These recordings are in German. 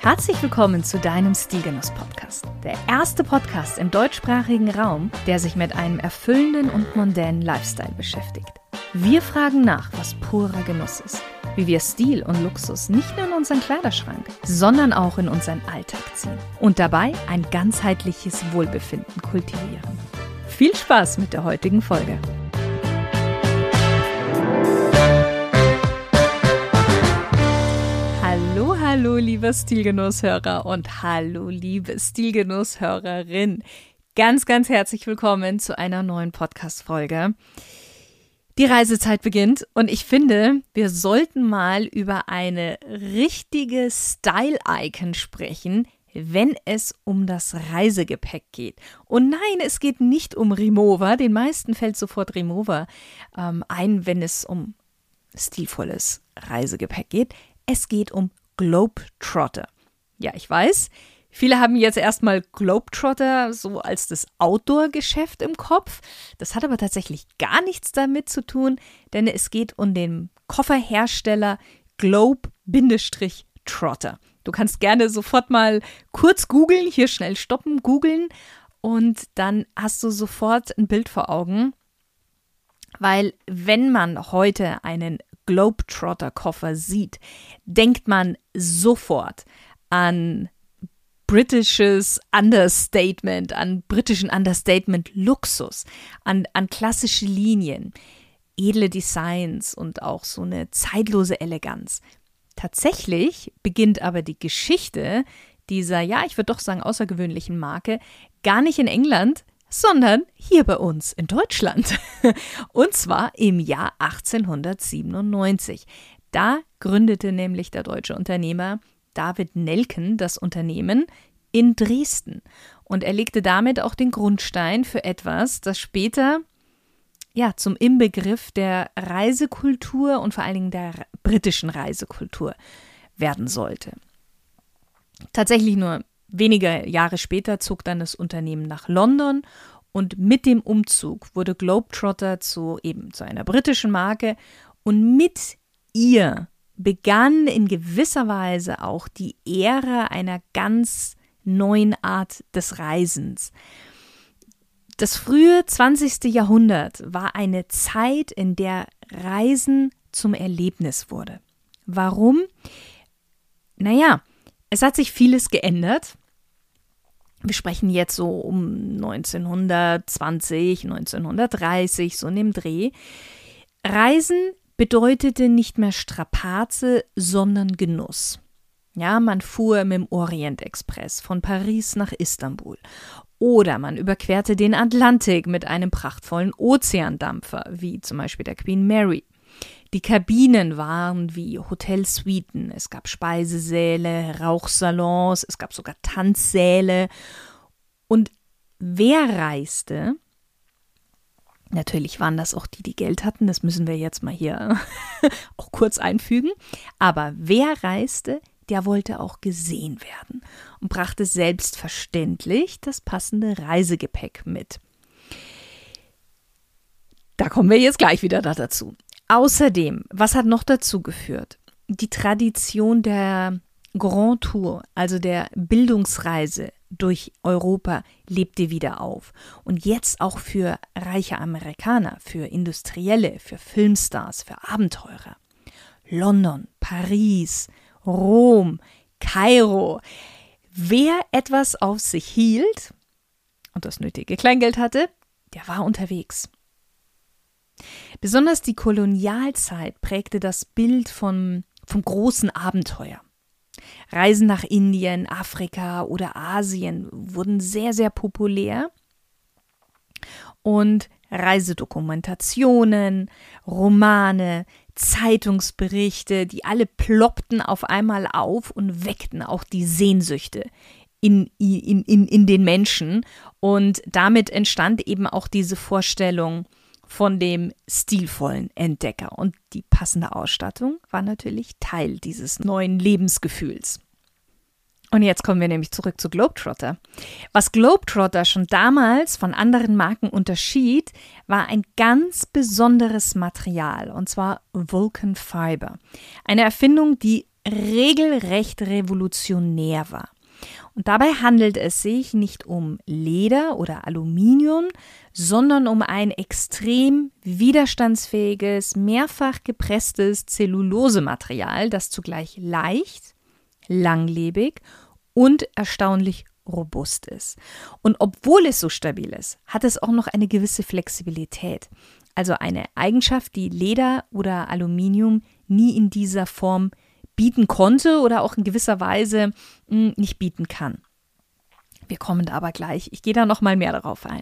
Herzlich willkommen zu deinem Stilgenuss-Podcast. Der erste Podcast im deutschsprachigen Raum, der sich mit einem erfüllenden und mondänen Lifestyle beschäftigt. Wir fragen nach, was purer Genuss ist, wie wir Stil und Luxus nicht nur in unseren Kleiderschrank, sondern auch in unseren Alltag ziehen und dabei ein ganzheitliches Wohlbefinden kultivieren. Viel Spaß mit der heutigen Folge! Hallo, lieber Stilgenusshörer und hallo, liebe Stilgenusshörerin. Ganz herzlich willkommen zu einer neuen Podcast-Folge. Die Reisezeit beginnt und ich finde, wir sollten mal über eine richtige Style-Icon sprechen, wenn es um das Reisegepäck geht. Und nein, es geht nicht um Rimowa. Den meisten fällt sofort Rimowa ein, wenn es um stilvolles Reisegepäck geht. Es geht um Globetrotter. Ja, ich weiß, viele haben jetzt erstmal Globetrotter so als das Outdoor-Geschäft im Kopf. Das hat aber tatsächlich gar nichts damit zu tun, denn es geht um den Kofferhersteller Globe-Trotter. Du kannst gerne sofort mal kurz googeln, hier schnell stoppen, googeln und dann hast du sofort ein Bild vor Augen, weil wenn man heute einen Globetrotter-Koffer sieht, denkt man sofort an britisches Understatement, an britischen Understatement-Luxus, an klassische Linien, edle Designs und auch so eine zeitlose Eleganz. Tatsächlich beginnt aber die Geschichte dieser, ja, ich würde doch sagen, außergewöhnlichen Marke gar nicht in England, sondern hier bei uns in Deutschland. Und zwar im Jahr 1897. Da gründete nämlich der deutsche Unternehmer David Nelken das Unternehmen in Dresden. Und er legte damit auch den Grundstein für etwas, das später zum Inbegriff der Reisekultur und vor allen Dingen der britischen Reisekultur werden sollte. Tatsächlich nur wenige Jahre später zog dann das Unternehmen nach London und mit dem Umzug wurde Globetrotter zu einer britischen Marke und mit ihr begann in gewisser Weise auch die Ära einer ganz neuen Art des Reisens. Das frühe 20. Jahrhundert war eine Zeit, in der Reisen zum Erlebnis wurde. Warum? Es hat sich vieles geändert. Wir sprechen jetzt so um 1920, 1930, so in dem Dreh. Reisen bedeutete nicht mehr Strapaze, sondern Genuss. Ja, man fuhr mit dem Orient-Express von Paris nach Istanbul. Oder man überquerte den Atlantik mit einem prachtvollen Ozeandampfer, wie zum Beispiel der Queen Mary. Die Kabinen waren wie Hotelsuiten, es gab Speisesäle, Rauchsalons, es gab sogar Tanzsäle. Und wer reiste? Natürlich waren das auch die Geld hatten, das müssen wir jetzt mal hier auch kurz einfügen. Aber wer reiste, der wollte auch gesehen werden und brachte selbstverständlich das passende Reisegepäck mit. Da kommen wir jetzt gleich wieder dazu. Außerdem, was hat noch dazu geführt? Die Tradition der Grand Tour, also der Bildungsreise durch Europa, lebte wieder auf. Und jetzt auch für reiche Amerikaner, für Industrielle, für Filmstars, für Abenteurer. London, Paris, Rom, Kairo. Wer etwas auf sich hielt und das nötige Kleingeld hatte, der war unterwegs. Besonders die Kolonialzeit prägte das Bild vom großen Abenteuer. Reisen nach Indien, Afrika oder Asien wurden sehr, sehr populär und Reisedokumentationen, Romane, Zeitungsberichte, die alle ploppten auf einmal auf und weckten auch die Sehnsüchte in den Menschen und damit entstand eben auch diese Vorstellung von dem stilvollen Entdecker. Und die passende Ausstattung war natürlich Teil dieses neuen Lebensgefühls. Und jetzt kommen wir nämlich zurück zu Globetrotter. Was Globetrotter schon damals von anderen Marken unterschied, war ein ganz besonderes Material, und zwar Vulcan Fiber. Eine Erfindung, die regelrecht revolutionär war. Und dabei handelt es sich nicht um Leder oder Aluminium, sondern um ein extrem widerstandsfähiges, mehrfach gepresstes Zellulosematerial, das zugleich leicht, langlebig und erstaunlich robust ist. Und obwohl es so stabil ist, hat es auch noch eine gewisse Flexibilität. Also eine Eigenschaft, die Leder oder Aluminium nie in dieser Form bieten konnte oder auch in gewisser Weise nicht bieten kann. Wir kommen da aber gleich. Ich gehe da noch mal mehr darauf ein.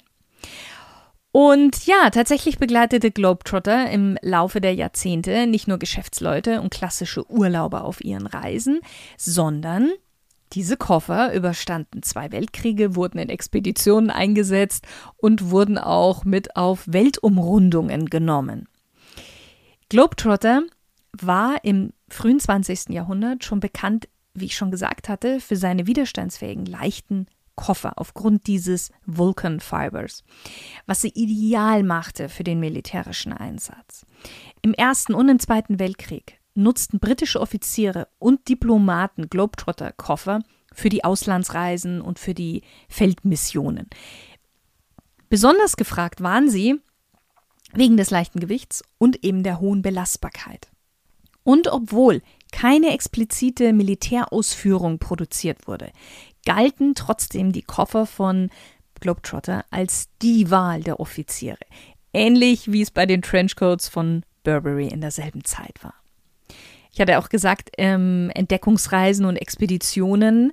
Und ja, tatsächlich begleitete Globetrotter im Laufe der Jahrzehnte nicht nur Geschäftsleute und klassische Urlauber auf ihren Reisen, sondern diese Koffer überstanden 2 Weltkriege, wurden in Expeditionen eingesetzt und wurden auch mit auf Weltumrundungen genommen. Globetrotter war im frühen 20. Jahrhundert schon bekannt, wie ich schon gesagt hatte, für seine widerstandsfähigen, leichten Koffer aufgrund dieses Vulcan Fibers, was sie ideal machte für den militärischen Einsatz. Im Ersten und im Zweiten Weltkrieg nutzten britische Offiziere und Diplomaten Globetrotter-Koffer für die Auslandsreisen und für die Feldmissionen. Besonders gefragt waren sie wegen des leichten Gewichts und eben der hohen Belastbarkeit. Und obwohl keine explizite Militärausführung produziert wurde, galten trotzdem die Koffer von Globetrotter als die Wahl der Offiziere. Ähnlich wie es bei den Trenchcoats von Burberry in derselben Zeit war. Ich hatte auch gesagt, Entdeckungsreisen und Expeditionen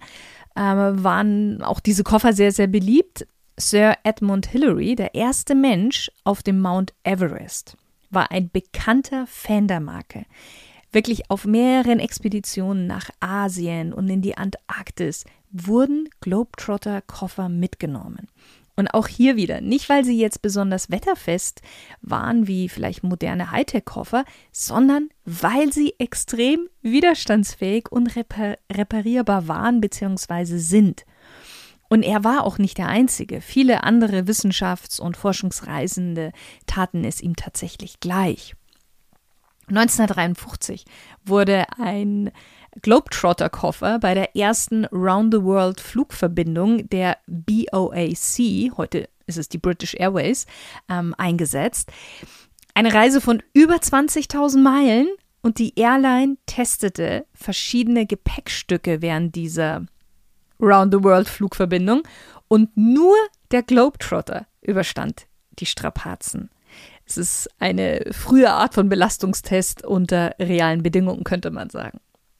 waren auch diese Koffer sehr, sehr beliebt. Sir Edmund Hillary, der erste Mensch auf dem Mount Everest, war ein bekannter Fan der Marke. Wirklich auf mehreren Expeditionen nach Asien und in die Antarktis wurden Globetrotter-Koffer mitgenommen. Und auch hier wieder, nicht weil sie jetzt besonders wetterfest waren, wie vielleicht moderne Hightech-Koffer, sondern weil sie extrem widerstandsfähig und reparierbar waren bzw. sind. Und er war auch nicht der Einzige. Viele andere Wissenschafts- und Forschungsreisende taten es ihm tatsächlich gleich. 1953 wurde ein Globetrotter-Koffer bei der ersten Round-the-World-Flugverbindung der BOAC, heute ist es die British Airways, eingesetzt. Eine Reise von über 20.000 Meilen und die Airline testete verschiedene Gepäckstücke während dieser Round-the-World-Flugverbindung und nur der Globetrotter überstand die Strapazen. Es ist eine frühe Art von Belastungstest unter realen Bedingungen, könnte man sagen.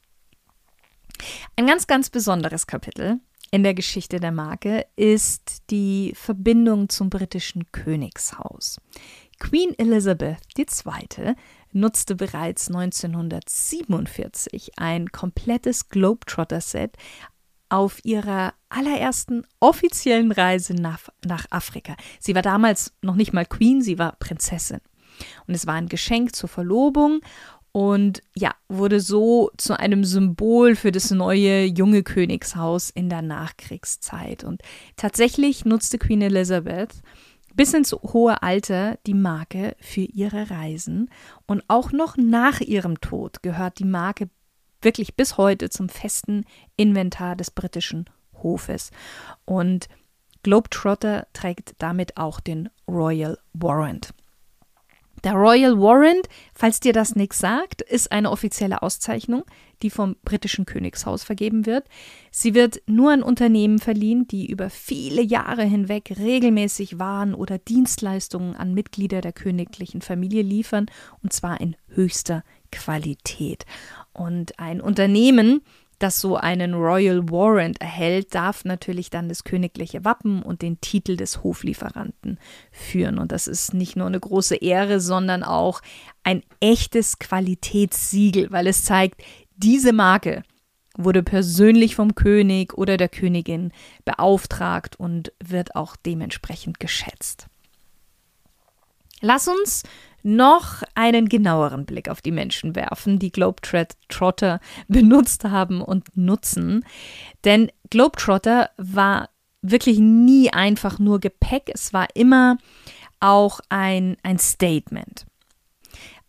Ein ganz, ganz besonderes Kapitel in der Geschichte der Marke ist die Verbindung zum britischen Königshaus. Queen Elizabeth II. Nutzte bereits 1947 ein komplettes Globetrotter-Set auf ihrer allerersten offiziellen Reise nach Afrika. Sie war damals noch nicht mal Queen, sie war Prinzessin. Und es war ein Geschenk zur Verlobung und ja, wurde so zu einem Symbol für das neue, junge Königshaus in der Nachkriegszeit. Und tatsächlich nutzte Queen Elizabeth bis ins hohe Alter die Marke für ihre Reisen. Und auch noch nach ihrem Tod gehört die Marke wirklich bis heute zum festen Inventar des britischen Hofes. Und Globetrotter trägt damit auch den Royal Warrant. Der Royal Warrant, falls dir das nichts sagt, ist eine offizielle Auszeichnung, die vom britischen Königshaus vergeben wird. Sie wird nur an Unternehmen verliehen, die über viele Jahre hinweg regelmäßig Waren oder Dienstleistungen an Mitglieder der königlichen Familie liefern, und zwar in höchster Qualität. Und ein Unternehmen, das so einen Royal Warrant erhält, darf natürlich dann das königliche Wappen und den Titel des Hoflieferanten führen. Und das ist nicht nur eine große Ehre, sondern auch ein echtes Qualitätssiegel, weil es zeigt, diese Marke wurde persönlich vom König oder der Königin beauftragt und wird auch dementsprechend geschätzt. Lass uns noch einen genaueren Blick auf die Menschen werfen, die Globetrotter benutzt haben und nutzen. Denn Globetrotter war wirklich nie einfach nur Gepäck, es war immer auch ein Statement.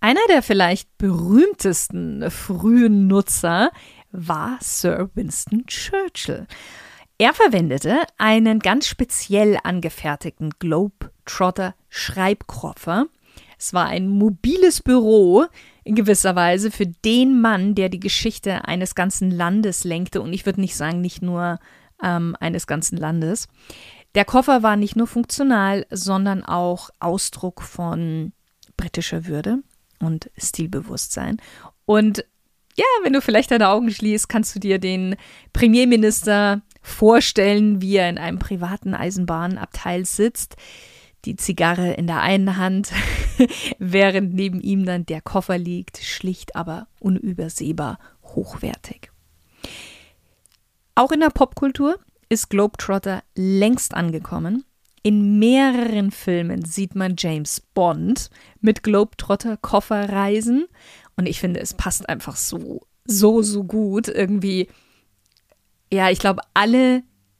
Einer der vielleicht berühmtesten frühen Nutzer war Sir Winston Churchill. Er verwendete einen ganz speziell angefertigten Globetrotter-Schreibkoffer. Es war ein mobiles Büro in gewisser Weise für den Mann, der die Geschichte eines ganzen Landes lenkte. Und ich würde nicht sagen, nicht nur eines ganzen Landes. Der Koffer war nicht nur funktional, sondern auch Ausdruck von britischer Würde und Stilbewusstsein. Und ja, wenn du vielleicht deine Augen schließt, kannst du dir den Premierminister vorstellen, wie er in einem privaten Eisenbahnabteil sitzt, die Zigarre in der einen Hand, während neben ihm dann der Koffer liegt, schlicht, aber unübersehbar hochwertig. Auch in der Popkultur ist Globetrotter längst angekommen. In mehreren Filmen sieht man James Bond mit Globetrotter-Koffer reisen. Und ich finde, es passt einfach so gut. Irgendwie, ja, ich glaube, alle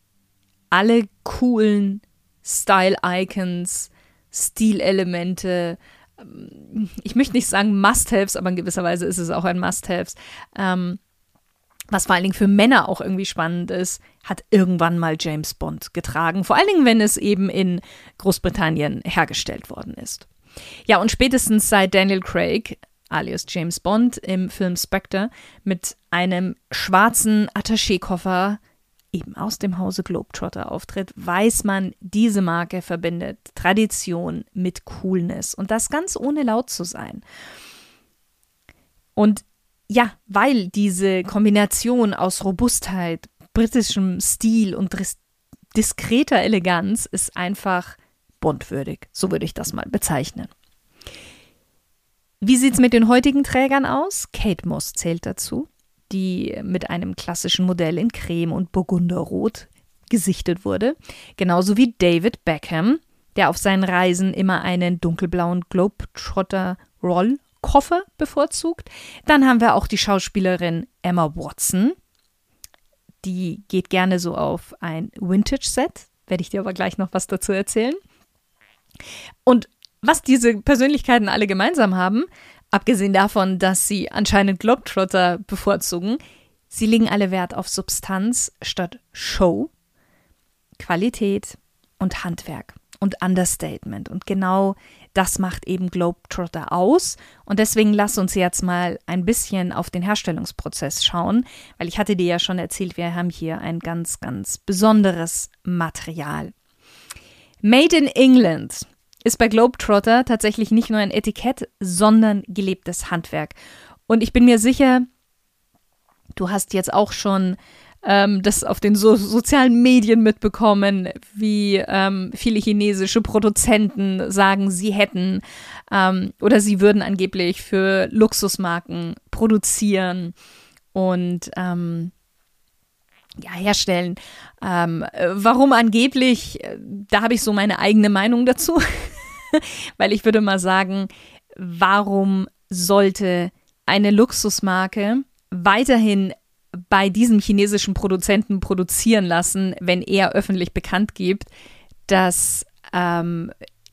coolen Style-Icons, Stilelemente, ich möchte nicht sagen Must-Haves, aber in gewisser Weise ist es auch ein Must-Haves, was vor allen Dingen für Männer auch irgendwie spannend ist, hat irgendwann mal James Bond getragen. Vor allen Dingen, wenn es eben in Großbritannien hergestellt worden ist. Ja, und spätestens seit Daniel Craig, alias James Bond, im Film Spectre mit einem schwarzen Attaché-Koffer eben aus dem Hause Globetrotter auftritt, weiß man, diese Marke verbindet Tradition mit Coolness. Und das ganz ohne laut zu sein. Und ja, weil diese Kombination aus Robustheit, britischem Stil und diskreter Eleganz ist einfach bondwürdig. So würde ich das mal bezeichnen. Wie sieht es mit den heutigen Trägern aus? Kate Moss zählt dazu, die mit einem klassischen Modell in Creme und Burgunderrot gesichtet wurde. Genauso wie David Beckham, der auf seinen Reisen immer einen dunkelblauen Globetrotter-Rollkoffer bevorzugt. Dann haben wir auch die Schauspielerin Emma Watson. Die geht gerne so auf ein Vintage-Set. Werde ich dir aber gleich noch was dazu erzählen. Und was diese Persönlichkeiten alle gemeinsam haben, abgesehen davon, dass sie anscheinend Globetrotter bevorzugen, sie legen alle Wert auf Substanz statt Show, Qualität und Handwerk und Understatement. Und genau das macht eben Globetrotter aus. Und deswegen lass uns jetzt mal ein bisschen auf den Herstellungsprozess schauen, weil ich hatte dir ja schon erzählt, wir haben hier ein ganz, ganz besonderes Material. Made in England ist bei Globetrotter tatsächlich nicht nur ein Etikett, sondern gelebtes Handwerk. Und ich bin mir sicher, du hast jetzt auch schon das auf den sozialen Medien mitbekommen, wie viele chinesische Produzenten sagen, sie hätten oder sie würden angeblich für Luxusmarken produzieren und herstellen. Warum angeblich? Da habe ich so meine eigene Meinung dazu. Weil ich würde mal sagen, warum sollte eine Luxusmarke weiterhin bei diesem chinesischen Produzenten produzieren lassen, wenn er öffentlich bekannt gibt, dass er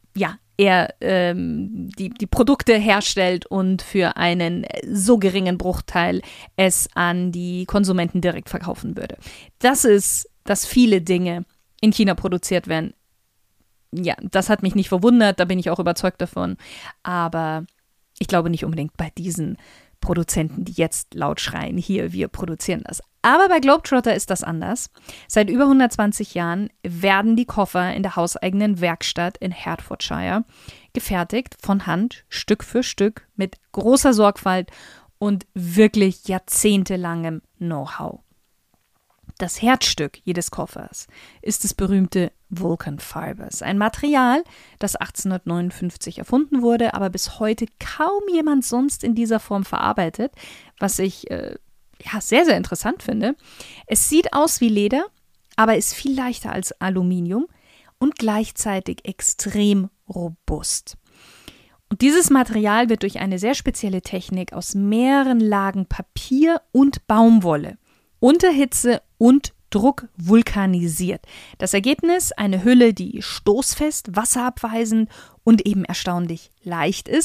die Produkte herstellt und für einen so geringen Bruchteil es an die Konsumenten direkt verkaufen würde. Das ist, dass viele Dinge in China produziert werden. Ja, das hat mich nicht verwundert, da bin ich auch überzeugt davon. Aber ich glaube nicht unbedingt bei diesen Produzenten, die jetzt laut schreien, hier, wir produzieren das. Aber bei Globetrotter ist das anders. Seit über 120 Jahren werden die Koffer in der hauseigenen Werkstatt in Hertfordshire gefertigt, von Hand, Stück für Stück, mit großer Sorgfalt und wirklich jahrzehntelangem Know-how. Das Herzstück jedes Koffers ist das berühmte Vulcan Fibers, ein Material, das 1859 erfunden wurde, aber bis heute kaum jemand sonst in dieser Form verarbeitet, was ich sehr, sehr interessant finde. Es sieht aus wie Leder, aber ist viel leichter als Aluminium und gleichzeitig extrem robust. Und dieses Material wird durch eine sehr spezielle Technik aus mehreren Lagen Papier und Baumwolle unter Hitze und Druck vulkanisiert. Das Ergebnis: eine Hülle, die stoßfest, wasserabweisend und eben erstaunlich leicht ist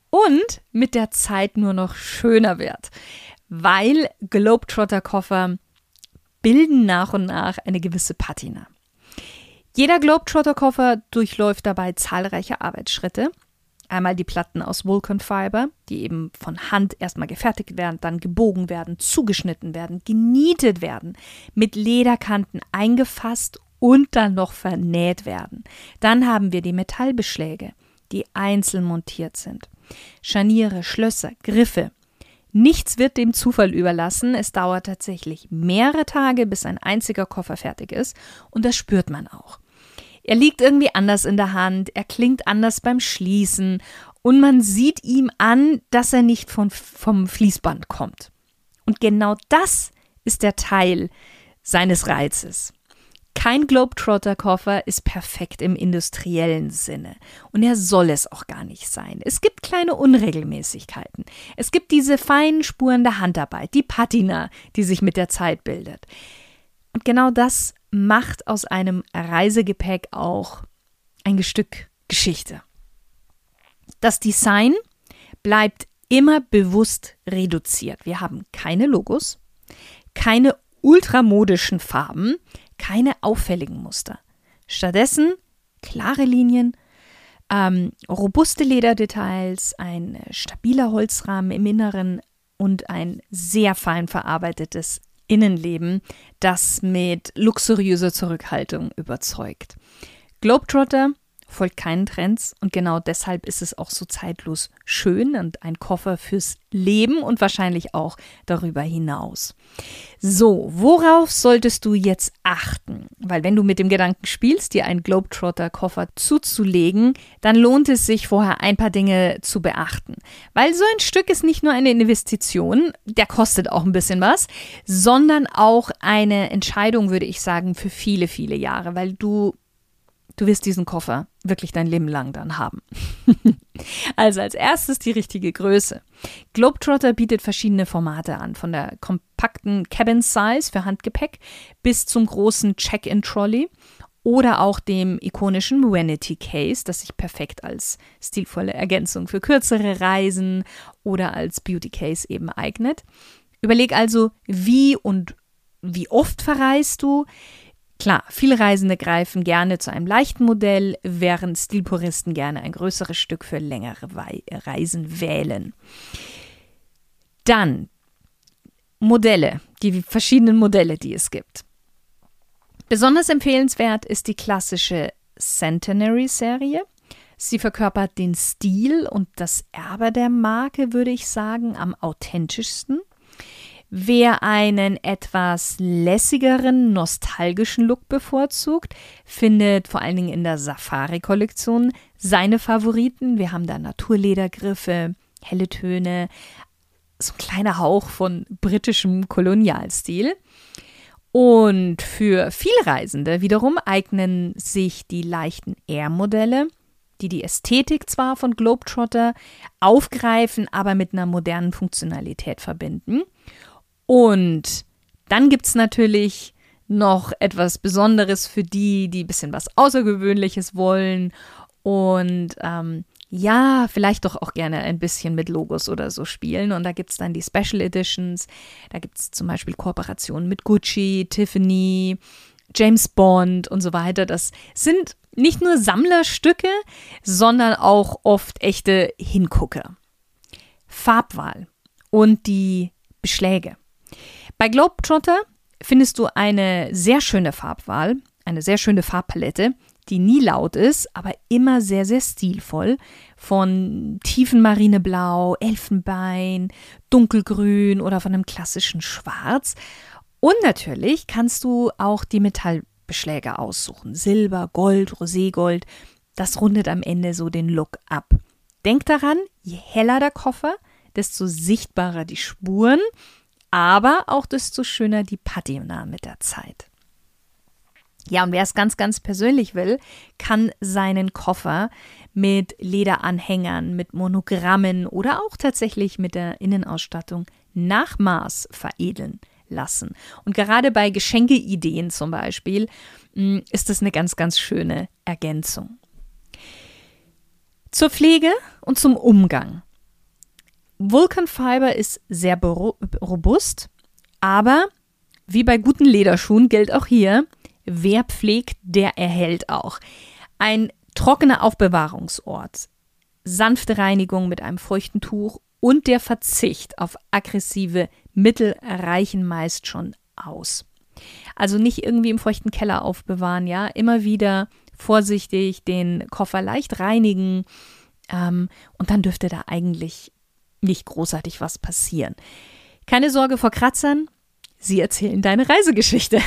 und mit der Zeit nur noch schöner wird, weil Globetrotter-Koffer bilden nach und nach eine gewisse Patina. Jeder Globetrotter-Koffer durchläuft dabei zahlreiche Arbeitsschritte. Einmal die Platten aus Vulcan Fiber, die eben von Hand erstmal gefertigt werden, dann gebogen werden, zugeschnitten werden, genietet werden, mit Lederkanten eingefasst und dann noch vernäht werden. Dann haben wir die Metallbeschläge, die einzeln montiert sind. Scharniere, Schlösser, Griffe. Nichts wird dem Zufall überlassen. Es dauert tatsächlich mehrere Tage, bis ein einziger Koffer fertig ist. Und das spürt man auch. Er liegt irgendwie anders in der Hand, er klingt anders beim Schließen und man sieht ihm an, dass er nicht vom Fließband kommt. Und genau das ist der Teil seines Reizes. Kein Globetrotter-Koffer ist perfekt im industriellen Sinne und er soll es auch gar nicht sein. Es gibt kleine Unregelmäßigkeiten. Es gibt diese feinen Spuren der Handarbeit, die Patina, die sich mit der Zeit bildet. Und genau das macht aus einem Reisegepäck auch ein Stück Geschichte. Das Design bleibt immer bewusst reduziert. Wir haben keine Logos, keine ultramodischen Farben, keine auffälligen Muster. Stattdessen klare Linien, robuste Lederdetails, ein stabiler Holzrahmen im Inneren und ein sehr fein verarbeitetes Innenleben, das mit luxuriöser Zurückhaltung überzeugt. Globetrotter folgt keinen Trends und genau deshalb ist es auch so zeitlos schön und ein Koffer fürs Leben und wahrscheinlich auch darüber hinaus. So, worauf solltest du jetzt achten? Weil wenn du mit dem Gedanken spielst, dir einen Globetrotter-Koffer zuzulegen, dann lohnt es sich vorher ein paar Dinge zu beachten. Weil so ein Stück ist nicht nur eine Investition, der kostet auch ein bisschen was, sondern auch eine Entscheidung, würde ich sagen, für viele, viele Jahre, weil du wirst diesen Koffer wirklich dein Leben lang dann haben. Also als erstes die richtige Größe. Globetrotter bietet verschiedene Formate an, von der kompakten Cabin Size für Handgepäck bis zum großen Check-in-Trolley oder auch dem ikonischen Vanity Case, das sich perfekt als stilvolle Ergänzung für kürzere Reisen oder als Beauty Case eben eignet. Überleg also, wie und wie oft verreist du. Klar, viele Reisende greifen gerne zu einem leichten Modell, während Stilpuristen gerne ein größeres Stück für längere Reisen wählen. Dann Modelle, die verschiedenen Modelle, die es gibt. Besonders empfehlenswert ist die klassische Centenary-Serie. Sie verkörpert den Stil und das Erbe der Marke, würde ich sagen, am authentischsten. Wer einen etwas lässigeren, nostalgischen Look bevorzugt, findet vor allen Dingen in der Safari-Kollektion seine Favoriten. Wir haben da Naturledergriffe, helle Töne, so ein kleiner Hauch von britischem Kolonialstil. Und für Vielreisende wiederum eignen sich die leichten Air-Modelle, die Ästhetik zwar von Globetrotter aufgreifen, aber mit einer modernen Funktionalität verbinden. Und dann gibt es natürlich noch etwas Besonderes für die ein bisschen was Außergewöhnliches wollen und vielleicht doch auch gerne ein bisschen mit Logos oder so spielen. Und da gibt es dann die Special Editions, da gibt es zum Beispiel Kooperationen mit Gucci, Tiffany, James Bond und so weiter. Das sind nicht nur Sammlerstücke, sondern auch oft echte Hingucker. Farbwahl und die Beschläge. Bei Globetrotter findest du eine sehr schöne Farbwahl, eine sehr schöne Farbpalette, die nie laut ist, aber immer sehr, sehr stilvoll. Von tiefen Marineblau, Elfenbein, dunkelgrün oder von einem klassischen Schwarz. Und natürlich kannst du auch die Metallbeschläge aussuchen. Silber, Gold, Roségold. Das rundet am Ende so den Look ab. Denk daran, je heller der Koffer, desto sichtbarer die Spuren, aber auch desto schöner die Patina mit der Zeit. Ja, und wer es ganz, ganz persönlich will, kann seinen Koffer mit Lederanhängern, mit Monogrammen oder auch tatsächlich mit der Innenausstattung nach Maß veredeln lassen. Und gerade bei Geschenkeideen zum Beispiel ist das eine ganz, ganz schöne Ergänzung. Zur Pflege und zum Umgang. Vulcan Fiber ist sehr robust, aber wie bei guten Lederschuhen gilt auch hier, wer pflegt, der erhält auch. Ein trockener Aufbewahrungsort, sanfte Reinigung mit einem feuchten Tuch und der Verzicht auf aggressive Mittel reichen meist schon aus. Also nicht irgendwie im feuchten Keller aufbewahren, ja, immer wieder vorsichtig den Koffer leicht reinigen und dann dürfte da eigentlich nicht großartig was passieren. Keine Sorge vor Kratzern, sie erzählen deine Reisegeschichte.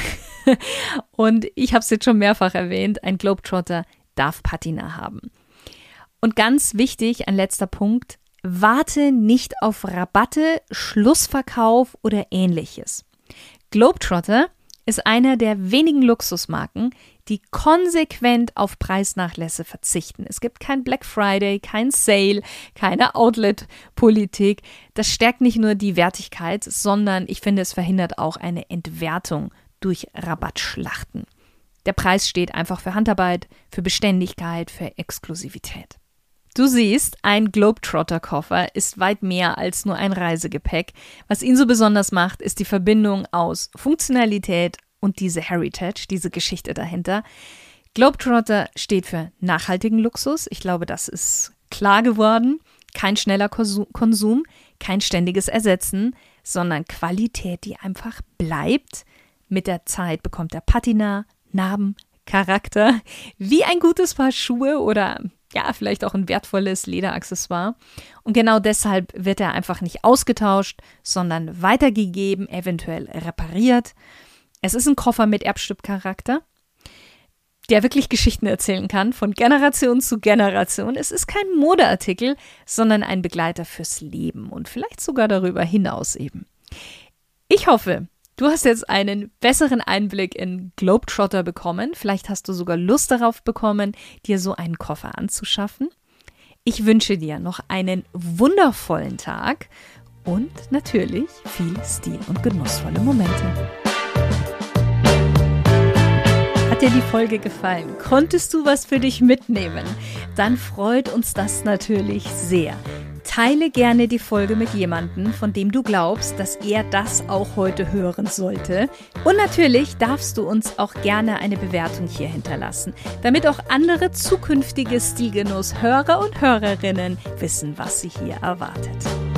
Und ich habe es jetzt schon mehrfach erwähnt, ein Globetrotter darf Patina haben. Und ganz wichtig, ein letzter Punkt, warte nicht auf Rabatte, Schlussverkauf oder ähnliches. Globetrotter ist einer der wenigen Luxusmarken, die konsequent auf Preisnachlässe verzichten. Es gibt kein Black Friday, kein Sale, keine Outlet-Politik. Das stärkt nicht nur die Wertigkeit, sondern ich finde, es verhindert auch eine Entwertung durch Rabattschlachten. Der Preis steht einfach für Handarbeit, für Beständigkeit, für Exklusivität. Du siehst, ein Globetrotter-Koffer ist weit mehr als nur ein Reisegepäck. Was ihn so besonders macht, ist die Verbindung aus Funktionalität und diese Heritage, diese Geschichte dahinter. Globetrotter steht für nachhaltigen Luxus. Ich glaube, das ist klar geworden. Kein schneller Konsum, kein ständiges Ersetzen, sondern Qualität, die einfach bleibt. Mit der Zeit bekommt er Patina, Narben, Charakter, wie ein gutes Paar Schuhe oder ja, vielleicht auch ein wertvolles Lederaccessoire. Und genau deshalb wird er einfach nicht ausgetauscht, sondern weitergegeben, eventuell repariert. Es ist ein Koffer mit Erbstückcharakter, der wirklich Geschichten erzählen kann, von Generation zu Generation. Es ist kein Modeartikel, sondern ein Begleiter fürs Leben und vielleicht sogar darüber hinaus eben. Ich hoffe, du hast jetzt einen besseren Einblick in Globetrotter bekommen. Vielleicht hast du sogar Lust darauf bekommen, dir so einen Koffer anzuschaffen. Ich wünsche dir noch einen wundervollen Tag und natürlich viel Stil und genussvolle Momente. Hat dir die Folge gefallen? Konntest du was für dich mitnehmen? Dann freut uns das natürlich sehr. Teile gerne die Folge mit jemandem, von dem du glaubst, dass er das auch heute hören sollte. Und natürlich darfst du uns auch gerne eine Bewertung hier hinterlassen, damit auch andere zukünftige Stilgenuss-Hörer und Hörerinnen wissen, was sie hier erwartet.